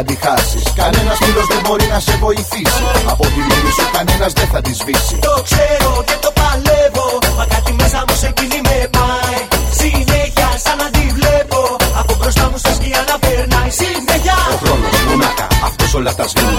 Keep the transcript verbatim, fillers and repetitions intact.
αν τη χάσεις. Κανένας φίλος δεν μπορεί να σε βοηθήσει. Από τη μνήμη σου κανένας δεν θα τη σβήσει. Το ξέρω και το παλεύω, μα κάτι μέσα μου σε εκείνη με πάει. Συνέχεια σαν να τη βλέπω, από μπροστά μου στα σκιά να περνάει. Συνέχεια ο χρόνος μονάχα, αυτός όλα τα σβήνει.